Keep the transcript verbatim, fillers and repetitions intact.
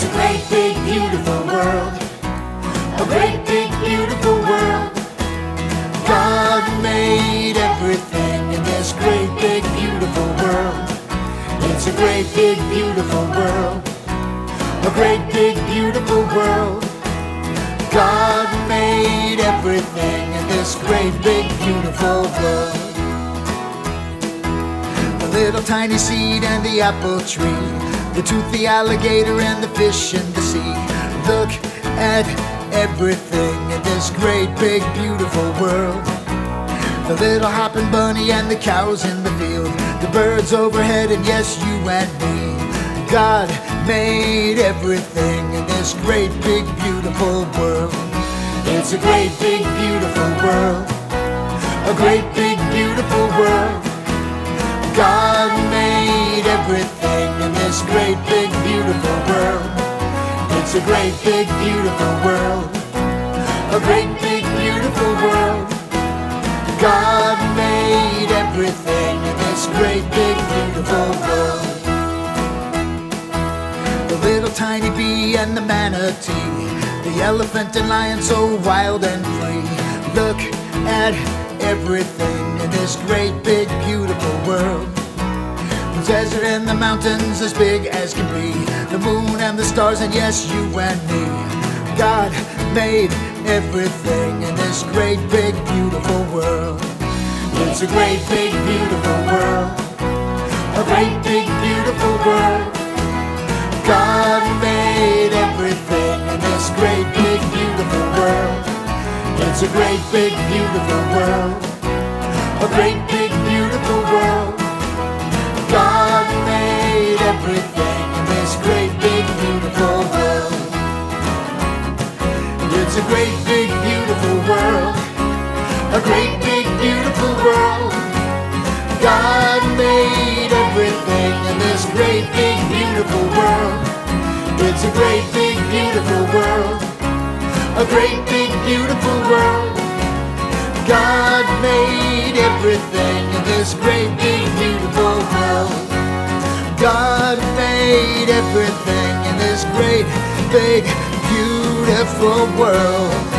a great big beautiful world, a great big beautiful world. God made everything in this great big beautiful world. It's a great big beautiful world, a great big beautiful world. God made everything in this great big beautiful world. The little tiny seed and the apple tree, the toothy alligator and the fish in the sea. Look at everything in this great big beautiful world. The little hopping bunny and the cows in the field, the birds overhead and yes, you and me. God made everything in this great big beautiful world. It's a great big beautiful world, a great big beautiful world. God made everything in this great big beautiful world. It's a great big beautiful world, a great big beautiful world. God made everything in this great big beautiful world. The little tiny bee and the manatee, the elephant and lion so wild and free. Look at everything in this great big beautiful world. The desert and the mountains as big as can be, the moon and the stars and yes, you and me. God made everything in this great big beautiful world. It's a great big beautiful world, a great big beautiful world. God made everything in this great big beautiful world. It's a great big beautiful world, a great big beautiful world. God made everything in this great big beautiful world. It's a great big beautiful world, a great big beautiful world. God made everything in this great big beautiful world. It's a great big beautiful world, a great big beautiful world. God made everything in this great big beautiful world. God made everything in this great big beautiful world.